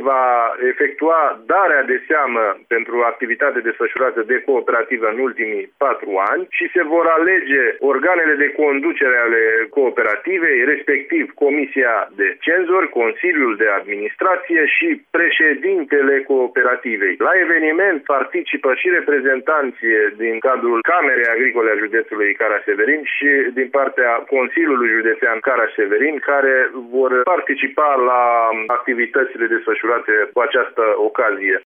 va efectua darea de seamă pentru activitate desfășurată de cooperativă în ultimii 4 ani și se vor alege organele de conducere ale cooperativei, respectiv Comisia de Cenzori, Consiliul de Administrație și președintele cooperativei. La eveniment participă și reprezentanții din cadrul Camerei Agricole a județului Caraș-Severin și din partea Consiliului Județean Caraș-Severin, care vor participa la activitățile desfășurate cu această ocazie.